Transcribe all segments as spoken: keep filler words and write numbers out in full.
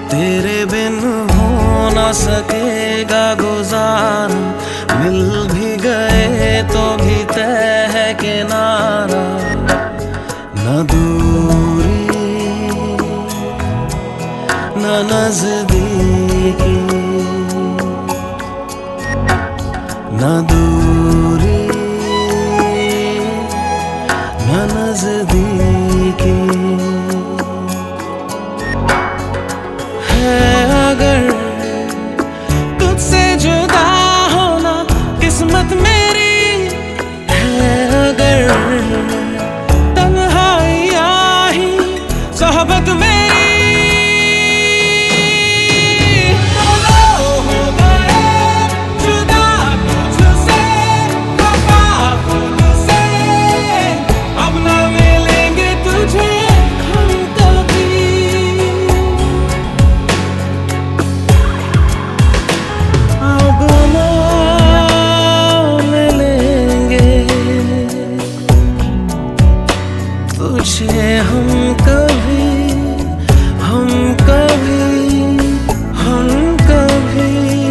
तेरे बिन हो ना सकेगा गुजारा, मिल भी गए तो भी तय है किनारा। न दूरी न नजदीकी, न दूरी न नजदीकी है। अगर तुझसे जुदा होना किस्मत मेरी है, अगर तन्हाइयाँ ही सोहबत मेरी। तुझे हम कभी, हम कभी, हम कभी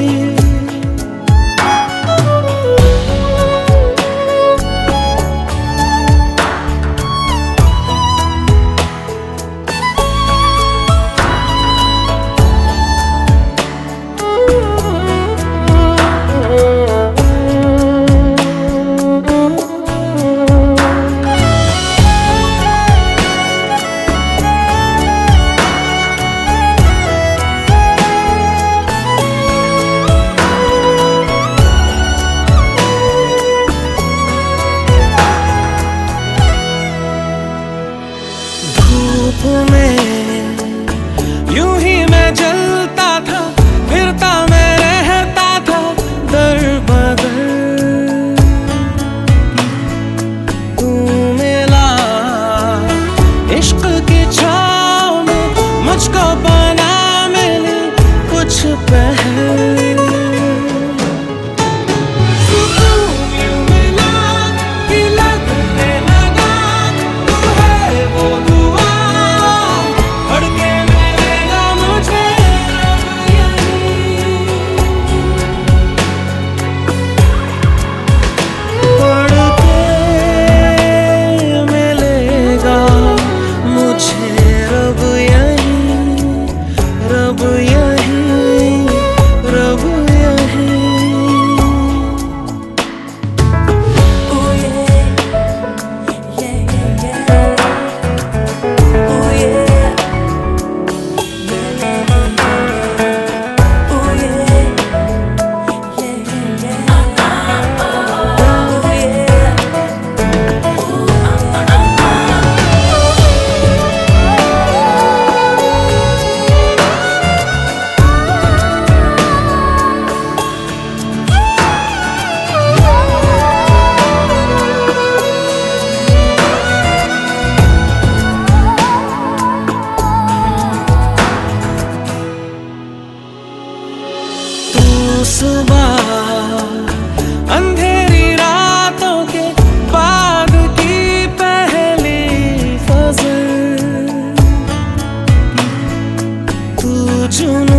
में यूं ही मैं जलता था, फिरता मैं रहता था दर बदर। तू मिला इश्क की छाँव में, मुझको बना मिली कुछ पहल। सुबह अंधेरी रातों के बाद की पहली फजर, तू जुनून